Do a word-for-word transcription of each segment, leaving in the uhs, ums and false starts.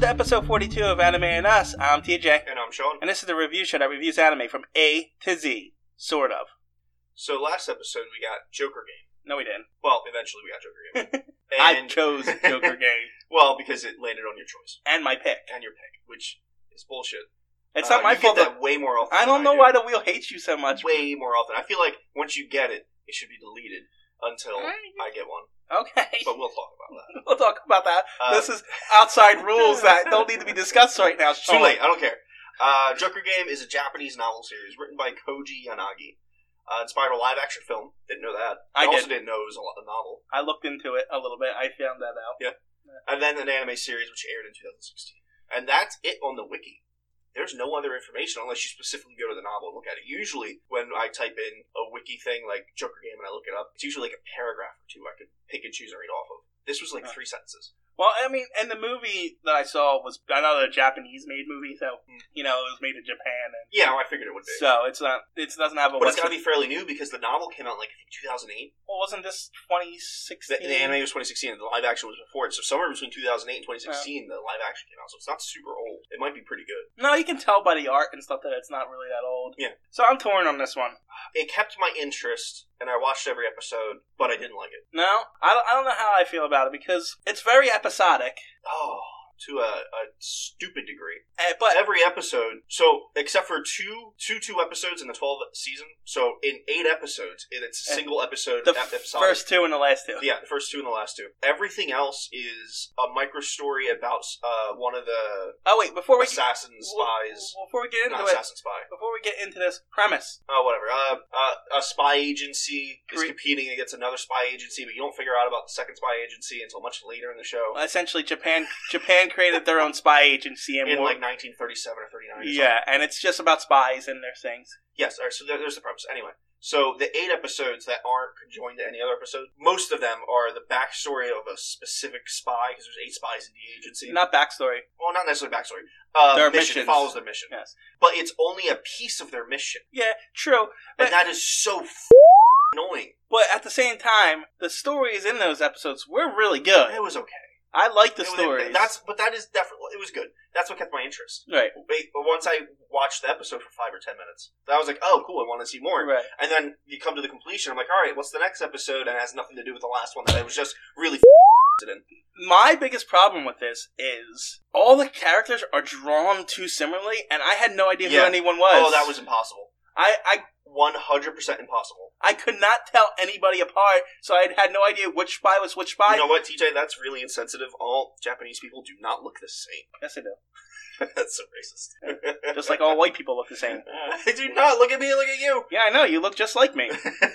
episode forty-two of Anime and Us. I'm T J. And I'm Sean. And this is the review show that reviews anime from A to Z. Sort of. So last episode we got Joker Game. No, we didn't. Well, eventually we got Joker Game. I And chose Joker Game. Well, because it landed on your choice. And my pick. And your pick, which is bullshit. It's Uh, not my you fault. get that- that way more often I don't than know do. why the wheel hates you so much. Way more often. I feel like once you get it, it should be deleted until I get one. Okay. But we'll talk about that. We'll talk about that. Uh, this is outside rules that don't need to be discussed right now. Too late. I don't care. Uh, Joker Game is a Japanese novel series written by Koji Yanagi. Uh, inspired a live-action film. Didn't know that. I also did. didn't know it was a, a novel. I looked into it a little bit. I found that out. Yeah. And then an anime series which aired in two thousand sixteen. And that's it on the wiki. There's no other information unless you specifically go to the novel and look at it. Usually, when I type in a wiki thing like Joker Game and I look it up, it's usually like a paragraph or two I could pick and choose and read off of. This was like Huh. three sentences. Well, I mean, and the movie that I saw was another Japanese-made movie, so, you know, it was made in Japan. And Yeah, I figured it would be. so it's not, it doesn't have a... But it's got to be fairly new because the novel came out in like I think two thousand eight. Well, wasn't this twenty The, sixteen? the anime was twenty sixteen and the live action was before it. So somewhere between two thousand eight and twenty sixteen, the live action came out. So it's not super old. It might be pretty good. No, you can tell by the art and stuff that it's not really that old. Yeah. So I'm torn on this one. It kept my interest, and I watched every episode, but I didn't like it. No, I don't, I don't know how I feel about it because it's very episodic. Oh, to a, a stupid degree. eh, But Every episode, so except for two, two, two episodes in the twelve season, so in eight episodes, it- it's a Eh, single episode. the ep- f- episodic. first two and the last two. Yeah, the first two and the last two. Everything else is a micro story about uh, one of the Oh wait, before we assassin well, spies. before we get into Not it, assassin spy. before we get into this premise, Oh, whatever. Uh, uh, a spy agency is Cre- competing against another spy agency, but you don't figure out about the second spy agency until much later in the show. essentially Japan Japan created their own spy agency and in more- like nineteen thirty-seven or thirty-nine. Or something. yeah, and it's just about spies and their things. Yes, all right, so there, there's the premise. Anyway, so the eight episodes that aren't conjoined to any other episode, most of them are the backstory of a specific spy, because there's eight spies in the agency. Not backstory. Well, not necessarily backstory. Uh, Their mission. missions. It follows their mission. Yes. But it's only a piece of their mission. Yeah, true. But, And that is so f- annoying. but at the same time, the stories in those episodes were really good. It was okay. I like the It was- stories. That's, but that is definitely, it was good. That's what kept my interest. right. Wait, but once I watched the episode for five or ten minutes, I was like, oh, cool, I want to see more. Right. And then you come to the completion, I'm like, all right, what's the next episode? And it has nothing to do with the last one that I was just really f- in. My biggest problem with this is all the characters are drawn too similarly, and I had no idea Yeah. who anyone was. Oh, that was impossible. I, I one hundred percent impossible. I could not tell anybody apart, so I had no idea which spy was which spy. You know what, T J? That's really insensitive. All Japanese people do not look the same. Yes, I do. That's so racist. Just like all white people look the same. I do not. Look at me, look at you. Yeah, I know. You look just like me.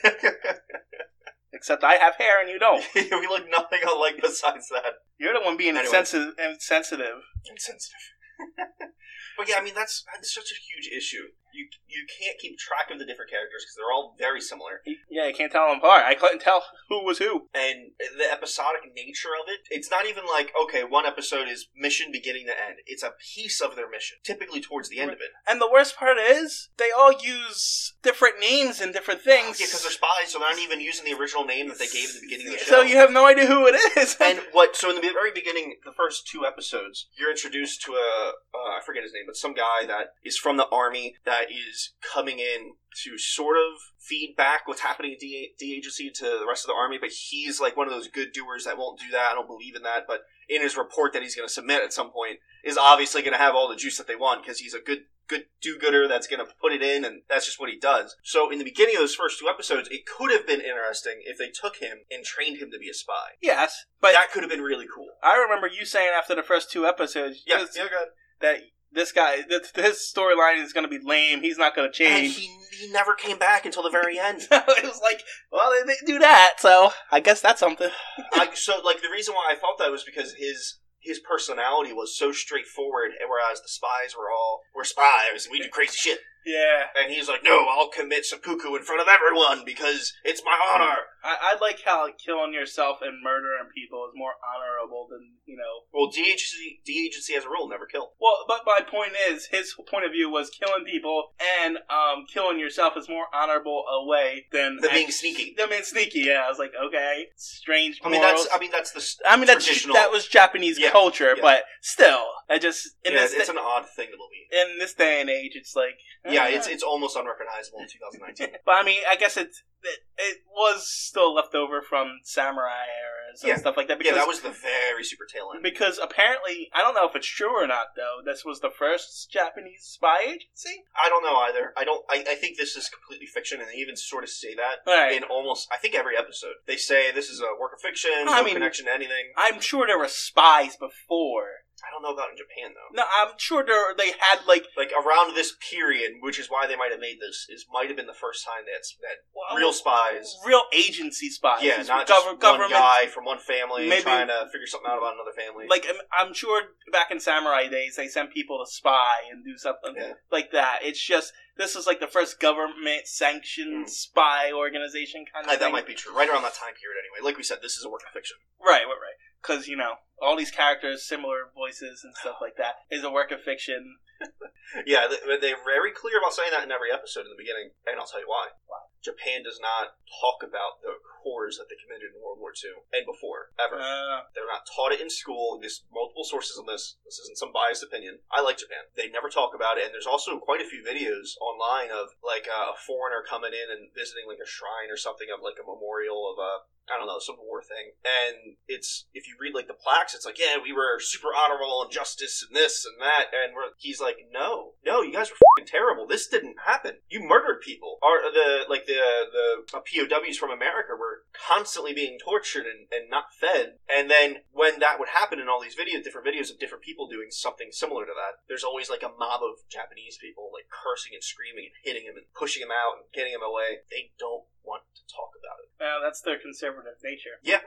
Except I have hair and you don't. We look nothing alike besides that. You're the one being Anyway. insensitive. insensitive. Insensitive. But yeah, I mean, that's, that's such a huge issue. You you can't keep track of the different characters because they're all very similar. Yeah, you can't tell them apart. I couldn't tell who was who. And the episodic nature of it, it's not even like, okay, one episode is mission beginning to end. It's a piece of their mission, typically towards the end of it. And the worst part is, they all use different names and different things. Yeah, because they're spies, so they're not even using the original name that they gave at the beginning of the show. So you have no idea who it is. And what? So in the very beginning, the first two episodes, you're introduced to a uh, I forget his name, but some guy that is from the army that is coming in to sort of feed back what's happening at D, D agency to the rest of the army. But he's like one of those good doers that won't do that. I don't believe in that. But in his report that he's going to submit at some point, is obviously going to have all the juice that they want because he's a good good do-gooder that's going to put it in, and that's just what he does. So in the beginning of those first two episodes, it could have been interesting if they took him and trained him to be a spy. Yes, but That could have been really cool. I remember you saying after the first two episodes Yeah, this- yeah, good. that this guy, that his storyline is going to be lame. He's not going to And change. he, he never came back until the very end. So it was like, well, they, they do that, so I guess that's something. I, so, like, the reason why I thought that was because his his personality was so straightforward, and whereas the spies were all, we're spies, we do crazy shit. Yeah. And he's like, no, I'll commit seppuku in front of everyone because it's my honor. I, I like how killing yourself and murdering people is more honorable than, you know... Well, D Agency, D Agency as a rule never kill. Well, but my point is, his point of view was killing people and um, killing yourself is more honorable a way than... Than being sneaky. Than being sneaky, yeah. I was like, okay, strange I mean, morals. that's I mean, that's the I mean, that's, traditional... that was Japanese yeah, culture, yeah. but still, I just... In yeah, this it's th- an odd thing to believe. In this day and age, it's like... Yeah, eh. it's it's almost unrecognizable in twenty nineteen. But I mean, I guess it's, it, it was still left over from samurai eras and Yeah. stuff like that. Because, Yeah, that was the very super tail end. Because apparently, I don't know if it's true or not, though, this was the first Japanese spy agency? I don't know either. I don't. I, I think this is completely fiction, and they even sort of say that Right. in almost. I think every episode they say this is a work of fiction, I no mean- connection to anything. I'm sure there were spies before. I don't know about in Japan though. No, I'm sure there they had, like... Like around this period, which is why they might have made this, is might have been the first time that that well, real spies. Real agency spies. Yeah, It's not gov- just one guy from one family maybe- trying to figure something out about another family. Like, I'm, I'm sure back in samurai days, they sent people to spy and do something Yeah. like that. It's just, this is like the first government-sanctioned Mm. spy organization kind of I, thing. that might be true. Right around that time period, anyway. Like we said, this is a work of fiction. Right, right, right. Because, you know, all these characters, similar voices and stuff like that, is a work of fiction. Yeah, they, they're very clear about saying that in every episode in the beginning, and I'll tell you why. Why? Japan does not talk about the horrors that they committed in World War Two and before, ever. Uh, They're not taught it in school. There's multiple sources on this. This isn't some biased opinion. I like Japan. They never talk about it, and there's also quite a few videos online of like uh, a foreigner coming in and visiting like a shrine or something of like a memorial of a I don't know, some war thing. And it's, if you read like the plaques, it's like, yeah, we were super honorable and justice and this and that. And we're, he's like, no, no, you guys were f***ing terrible. This didn't happen. You murdered people. Or the, like the, the P O Ws from America were constantly being tortured and, and not fed. And then when that would happen in all these videos, different videos of different people doing something similar to that, there's always like a mob of Japanese people like cursing and screaming and hitting him and pushing him out and getting him away. They don't want to talk about it. well, that's their conservative nature. Yeah.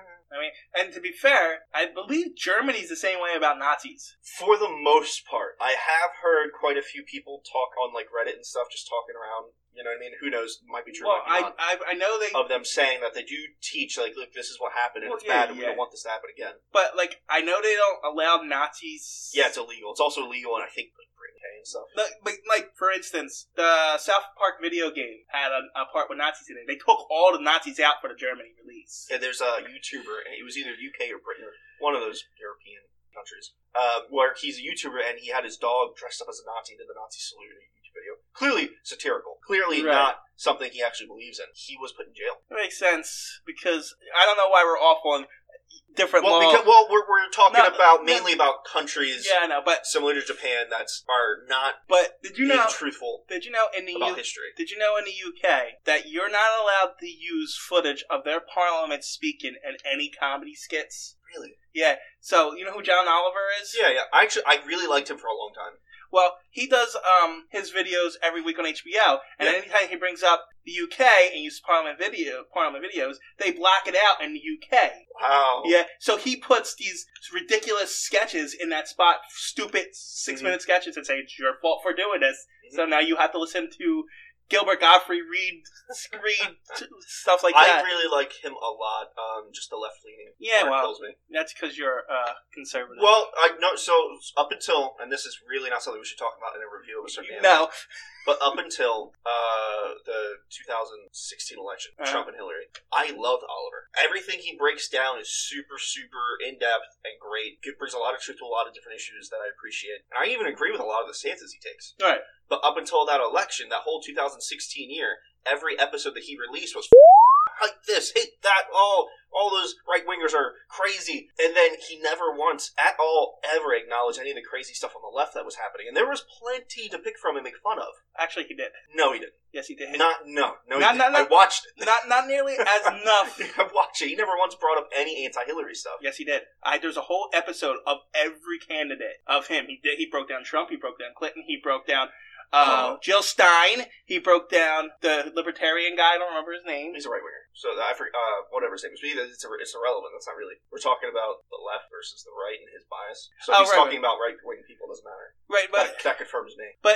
I mean, and to be fair, I believe Germany's the same way about Nazis. For the most part. I have heard quite a few people talk on like Reddit and stuff, just talking around. You know what I mean? Who knows? Might be true, Well, might I, be not. I I know they, Of them saying that they do teach, like, look, this is what happened and Well, it's yeah, bad and we yeah. don't want this to happen again. but like I know they don't allow Nazis. Yeah, it's illegal. It's also illegal in, I think, like, Britain and stuff. Like, like, like, for instance, the South Park video game had a, a part with Nazis in it. They took all the Nazis out for the Germany release. And there's a YouTuber, and it was either U K or Britain, or one of those European countries, uh, where he's a YouTuber and he had his dog dressed up as a Nazi and did the Nazi salute in a YouTube video. Clearly satirical. Clearly Right. not something he actually believes in. He was put in jail. It makes sense because I don't know why we're off on different Well, laws. because, well we're, we're talking No, about, no. mainly about countries Yeah, I know, but similar to Japan that's are not but did you being know? truthful Did you know in the about U- history. Did you know in the U K that you're not allowed to use footage of their parliament speaking in any comedy skits? Really? Yeah. So you know who John Oliver is? Yeah, yeah. I actually, I really liked him for a long time. Well, he does um his videos every week on H B O, and Yeah. anytime he brings up the U K and uses Parliament video Parliament videos, they black it out in the U K. Wow. Yeah, so he puts these ridiculous sketches in that spot, stupid six minute Mm-hmm. sketches, and say it's your fault for doing this. So now you have to listen to Gilbert Godfrey read read t- stuff like I that. really like him a lot. Um, just the left leaning. Yeah, part well, kills me. That's because you're uh, conservative. Well, I no. So up until, and this is really not something we should talk about in a review of a certain anime, no, but up until uh, the two thousand sixteen election, Uh-huh. Trump and Hillary, I loved Oliver. Everything he breaks down is super, super in depth and great. It brings a lot of truth to a lot of different issues that I appreciate, and I even agree with a lot of the stances he takes. all right. But up until that election, that whole two thousand sixteen year, every episode that he released was hate this, hate that, oh, all those right-wingers are crazy. And then he never once at all ever acknowledged any of the crazy stuff on the left that was happening. And there was plenty to pick from and make fun of. Actually, he did. No, he didn't. Yes, he did. Not, no, no, he Not- didn't. not- not- I watched it. Not not nearly as enough. I watched it. He never once brought up any anti-Hillary stuff. Yes, he did. I, there's a whole episode of every candidate of him. He did. He broke down Trump. He broke down Clinton. He broke down uh, Oh. Jill Stein. He broke down the libertarian guy. I don't remember his name. He's a right-winger. So I forget, uh, whatever his name is. But it's, it's irrelevant. That's not really. We're talking about the left versus the right and his bias. So Oh, he's right, talking right. about right-wing people. Doesn't matter. Right, but That, that confirms me. but yeah,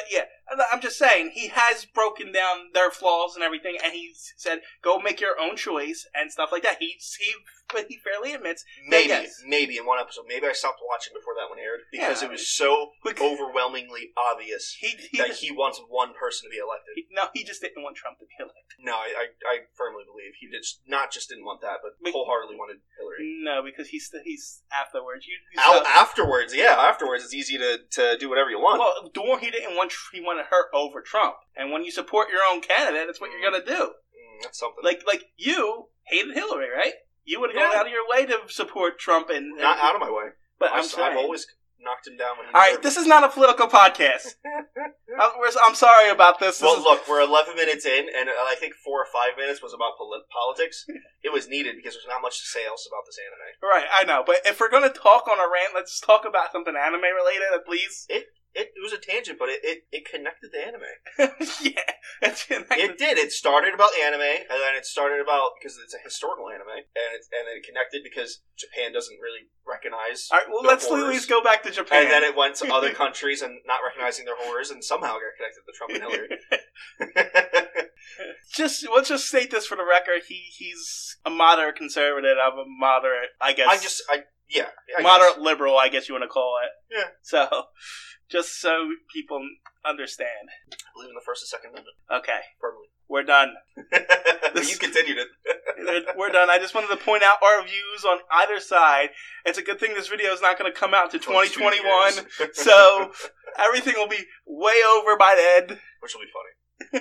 I'm just saying, he has broken down their flaws and everything, and he said, "Go make your own choice" and stuff like that. He he, but he fairly admits, maybe, that yes. maybe in one episode, maybe I stopped watching before that one aired because Yeah, it was so we- overwhelmingly obvious He, he, that he wants one person to be elected. he no, he just didn't want Trump to be elected. No, I, I, I firmly believe he did not just didn't want that, but We- wholeheartedly wanted Hillary. No, because he's he's afterwards. You, you Out saw- afterwards, yeah, afterwards it's easy to, to do whatever you want. well, Dorn, he didn't want he wanted her over Trump, and when you support your own candidate, that's what you're gonna do. Mm, that's something. Like like you hated Hillary, right? You would have Yeah. gone out of your way to support Trump, and, and not out of my way. But I'm I've, saying, I've always knocked him down when he all right, deserved this is not a political podcast. I'm, we're- I'm sorry about this. it. This Well, is- look, we're eleven minutes in, and I think four or five minutes was about poli- politics. It was needed because there's not much to say else about this anime. right, I know, but if we're gonna talk on a rant, let's talk about something anime related, please. It, it was a tangent, but it, it, it connected to anime. yeah, it's It did. It started about anime, and then it started about because it's a historical anime, and it, and then it connected because Japan doesn't really recognize. All right, well, their let's horrors. at least go back to Japan. And then it went to other countries and not recognizing their horrors, and somehow got connected to Trump and Hillary. just let's just state this for the record. He he's a moderate conservative. I'm a moderate, I guess. I just, I yeah, I moderate guess. liberal, I guess you want to call it. Yeah. So, just so people understand. I believe in the First and Second Amendment Okay, firmly. we're done. You continued it. We're done. I just wanted to point out our views on either side. It's a good thing this video is not going to come out to twenty twenty-one, so everything will be way over by then. Which will be funny.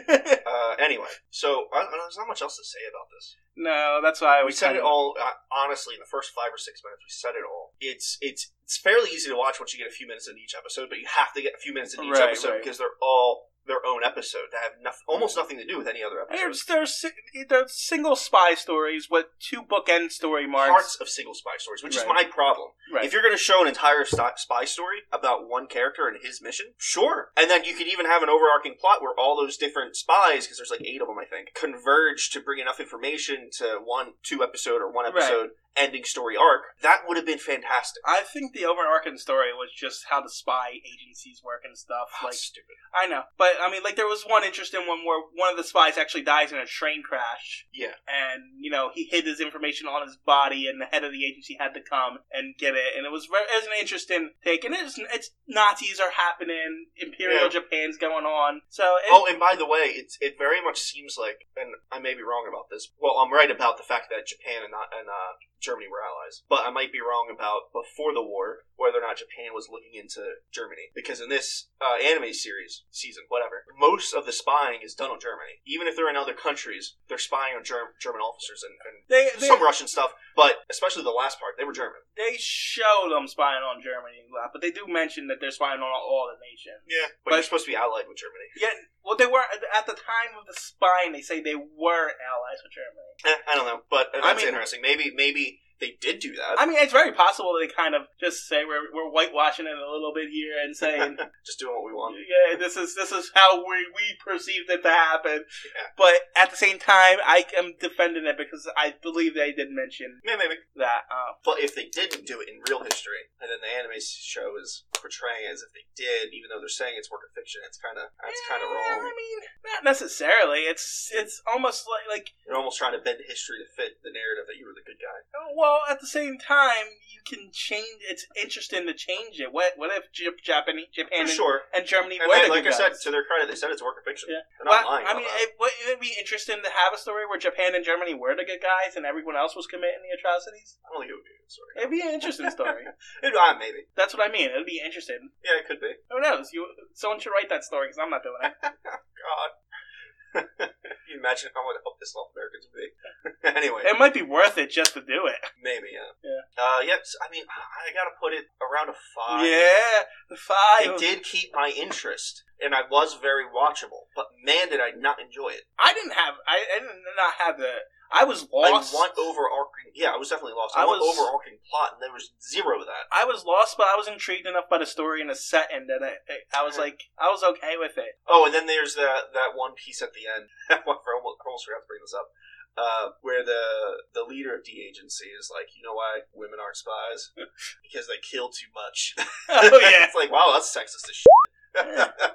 Uh, anyway, so I, I, there's not much else to say about this. No, that's why I We was said kind it of- all. Uh, honestly, in the first five or six minutes, we said it all. It's it's it's fairly easy to watch once you get a few minutes in each episode, but you have to get a few minutes in each Right, episode right. because they're all their own episode that have nothing, almost nothing to do with any other episode. There's, there's, si- there's single spy stories with two bookend story marks. Parts of single spy stories, which is Right. my problem. Right. If you're going to show an entire st- spy story about one character and his mission, sure. And then you could even have an overarching plot where all those different spies, because there's like eight of them, I think, converge to bring enough information to one, two episode or one episode ending story arc. That would have been fantastic. I think the overarching story was just how the spy agencies work and stuff. Oh, Like, that's stupid. I know, but I mean, like there was one interesting one where one of the spies actually dies in a train crash, Yeah. and you know he hid his information on his body, and the head of the agency had to come and get it, and it was very, it was an interesting take. And it's it's Nazis are happening, Imperial Yeah. Japan's going on, so it, Oh, and by the way, it's it very much seems like, and I may be wrong about this. Well, I'm right about the fact that Japan and not and uh, Germany were allies, but I might be wrong about before the war whether or not Japan was looking into Germany. Because in this uh, anime series season, whatever, most of the spying is done on Germany. Even if they're in other countries, they're spying on Germ- German officers and, and they they, some Russian stuff. But especially the last part, they were German. they show them spying on Germany a lot, but they do mention that they're spying on all the nations. Yeah, but, But- you're supposed to be allied with Germany. Yeah, well, they were at the time of the spying. They say they were allies with Germany. Eh, I don't know, but uh, I that's mean- interesting. Maybe maybe they did do that. I mean, it's very possible they kind of just say we're we're whitewashing it a little bit here and saying, Just doing what we want. yeah, this is this is how we we perceived it to happen. Yeah. But at the same time, I am defending it because I believe they did mention Yeah, maybe. that. Uh, But if they didn't do it in real history, and then the anime show is portraying it as if they did, even though they're saying it's work of fiction, it's kind of that's kind of yeah, wrong. I mean, not necessarily. It's it's almost like like You're almost trying to bend history to fit the narrative that you were the good guy. well, at the same time, you can change. It's interesting to change it. What what if Jap- Japan, Japan, For and, sure. and Germany And were they, the like I good said, guys? to their credit, they said it's a work of fiction. Yeah. They're not Well, lying I about mean, that. it, would it be interesting to have a story where Japan and Germany were the good guys and everyone else was committing the atrocities? I don't think it would be a good story. It'd be an interesting story. It, uh, maybe. That's what I mean. It'd be interesting. Yeah, it could be. Who knows? You, someone should write that story because I'm not doing it. God. Can you imagine how much pissed off Americans would be? Anyway. It might be worth it just to do it. Maybe, yeah. Yeah. Uh, yes, I mean, I gotta put it around a five. Yeah, five. It did keep my interest, and I was very watchable. But man, did I not enjoy it. I didn't have. I, I did not have the. I was lost. I want overarching. Yeah, I was definitely lost. I, I want was- overarching plot, and there was zero of that. I was lost, but I was intrigued enough by the story and the setting that I, I was like, I was okay with it. Oh, and then there's that that one piece at the end. I almost, almost forgot to bring this up. Uh, where the the leader of D agency is like, you know why women aren't spies? Because they kill too much. Oh yeah. It's like, wow, that's sexist as shit. Well,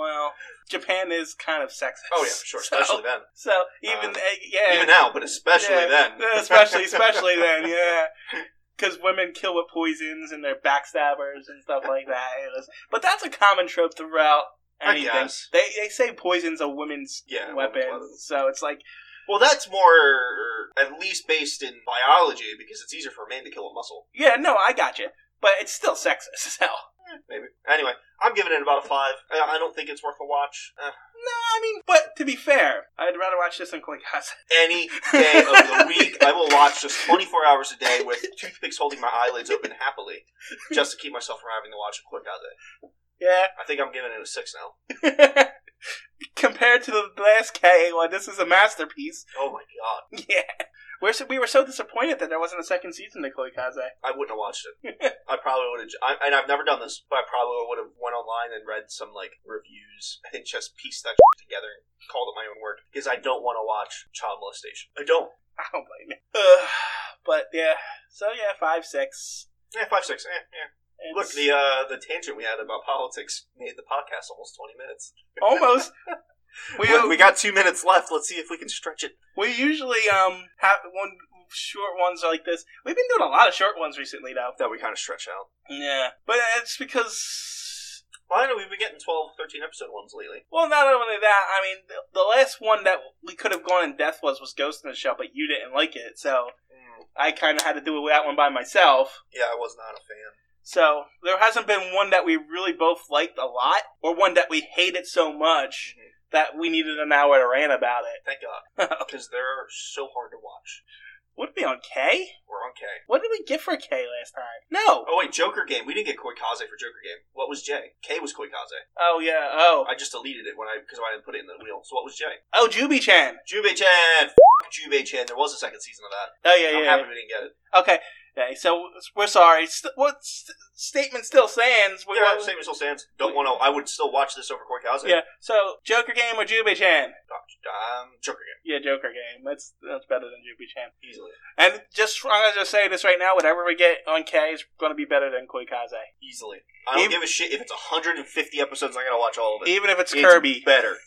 Well, Japan is kind of sexist. Oh, yeah, sure, especially so, then. So, even, Uh, uh, yeah. Even now, but especially yeah, then. Especially, especially then, yeah. Because women kill with poisons and they're backstabbers and stuff like that. It was, but that's a common trope throughout anything. I guess. They they say poison's a women's yeah, weapon, weapons. so it's like... Well, that's more, at least based in biology, because it's easier for a man to kill a muscle. Yeah, no, I got you. But it's still sexist as hell. Eh, maybe. Anyway, I'm giving it about a five. I, I don't think it's worth a watch. Eh. No, I mean, but to be fair, I'd rather watch this than Koikase. Any day of the week, I will watch just twenty-four hours a day with toothpicks holding my eyelids open happily, just to keep myself from having to watch a Koikase. Yeah. I think I'm giving it a six now. Compared to the last K A one, this is a masterpiece. Oh my god. Yeah. We're so, we were so disappointed that there wasn't a second season to Koikase. I wouldn't have watched it. I probably would have, and I've never done this, but I probably would have went online and read some, like, reviews and just pieced that shit together and called it my own work. Because I don't want to watch child molestation. I don't. I don't blame you. Uh, but, yeah. So, yeah, five, six. Yeah, five, six. Eh, yeah. It's Look, the uh, the tangent we had about politics made the podcast almost twenty minutes. Almost. We, we got two minutes left. Let's see if we can stretch it. We usually um have one short ones like this. We've been doing a lot of short ones recently, though. That we kind of stretch out. Yeah, but it's because... Well, I know we've been getting twelve, thirteen episode ones lately. Well, not only that, I mean, the, the last one that we could have gone in depth was was Ghost in the Shell, but you didn't like it, so mm. I kind of had to do that one by myself. Yeah, I was not a fan. So, there hasn't been one that we really both liked a lot, or one that we hated so much mm-hmm. that we needed an hour to rant about it. Thank God. Because they're so hard to watch. Would it be on K? We're on K. What did we get for K last time? No. Oh, wait, Joker Game. We didn't get Koikase for Joker Game. What was J? K was Koikase. Oh, yeah. Oh. I just deleted it when I because I didn't put it in the wheel. So what was J? Oh, Jubi-chan. Jubi-chan. F*** Jubi-chan. There was a second season of that. Oh, yeah, I'm yeah. happy we didn't get it. Okay. Okay, so we're sorry. St- what st- statement still stands? We, yeah, what, statement still stands. Don't want to. I would still watch this over Koikase. Yeah. So Joker Game or Jubi-chan? Um, Joker Game. Yeah, Joker Game. That's that's better than Jubi-chan easily. And just I'm gonna just say this right now: whatever we get on K is going to be better than Koikase. Easily. I don't even, give a shit if it's one hundred fifty episodes. I gotta watch all of it. Even if it's, it's Kirby. Better.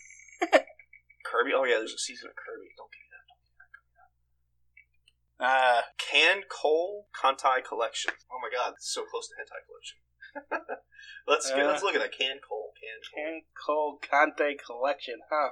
Kirby. Oh yeah, there's a season of Kirby. Don't give me that. Uh, Can Cole Kantai Collection. Oh my god, it's so close to Hentai Collection. let's get, uh, let's look at that. Can Cole. Can Cole Kantai Collection, huh?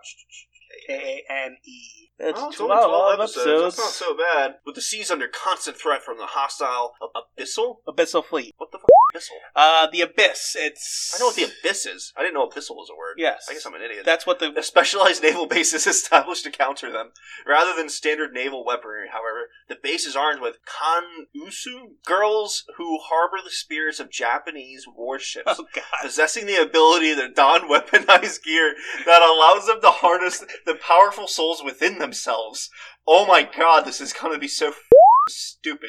K A N E. It's oh, twelve, twelve episodes. episodes. That's not so bad. With the seas under constant threat from the hostile Abyssal? Abyssal Fleet. What the f*** Abyssal? Uh, the Abyss. It's... I know what the Abyss is. I didn't know Abyssal was a word. Yes. I guess I'm an idiot. That's what the... A specialized naval base is established to counter them. Rather than standard naval weaponry, however, the base is armed with Kan-Usu, girls who harbor the spirits of Japanese warships, oh, God. possessing the ability to don weaponized gear that allows them to harness the powerful souls within themselves. Oh my god, this is going to be so f- stupid.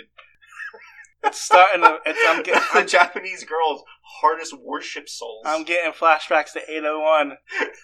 It's starting to... It's, I'm getting, the I'm, Japanese girls harness warship souls. I'm getting flashbacks to eight oh one.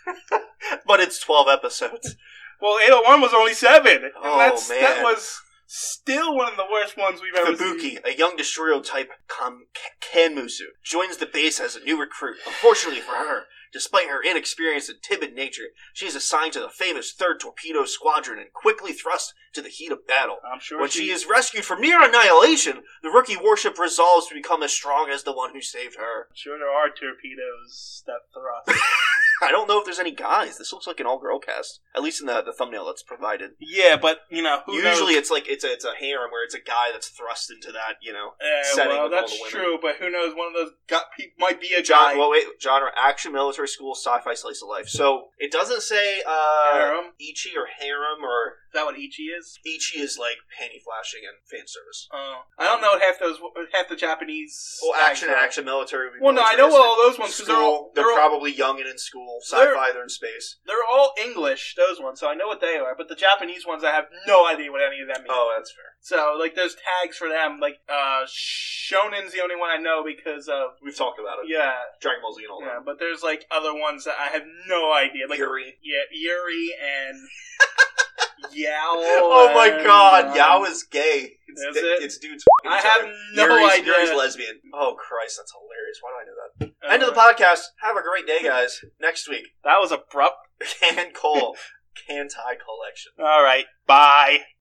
But it's twelve episodes. Well, eight oh one was only seven. Oh, that's, man. That was still one of the worst ones we've ever Kabuki, seen. a young destroyer type Kam- Kanmusu, joins the base as a new recruit. Unfortunately for her, despite her inexperienced and timid nature, she is assigned to the famous third Torpedo Squadron and quickly thrust to the heat of battle. I'm sure when she... she is rescued from near annihilation, the rookie warship resolves to become as strong as the one who saved her. I'm sure there are torpedoes that thrust. I don't know if there's any guys. This looks like an all-girl cast, at least in the, the thumbnail that's provided. Yeah, but you know, who usually knows? it's like it's a it's a harem where it's a guy that's thrust into that you know uh, setting. Well, with that's all the women. true, but who knows? One of those got pe- might be a John, guy. well, wait, genre: action, military school, sci-fi, slice of life. So it doesn't say uh, harem, ichi or harem or. Is that what ichi is? Ichi is like panty flashing and fan service. Oh, I don't know what half those half the Japanese. Well, action and action, military. Would be well, no, I know all those ones because they're all they're, they're probably all, young and in school. Sci-fi, they're in space. They're all English, those ones, so I know what they are. But the Japanese ones, I have no idea what any of them mean. Oh, that's fair. So, like, there's tags for them. Like, uh, Shonen's the only one I know because of... We've talked about it. Yeah. Dragon Ball Z and all yeah, that. But there's, like, other ones that I have no idea. Like, Yuri. Yeah, Yuri and... Yao. Oh my god, um, Yao is gay. It's, is it? It's dudes. I have other. no Yuri's, idea. Yuri's lesbian. Oh Christ, that's hilarious. hilarious. Why do I know that? Uh, End of the podcast. Have a great day, guys. Next week. That was abrupt. Can Cole. Can Tie Collection. All right. Bye.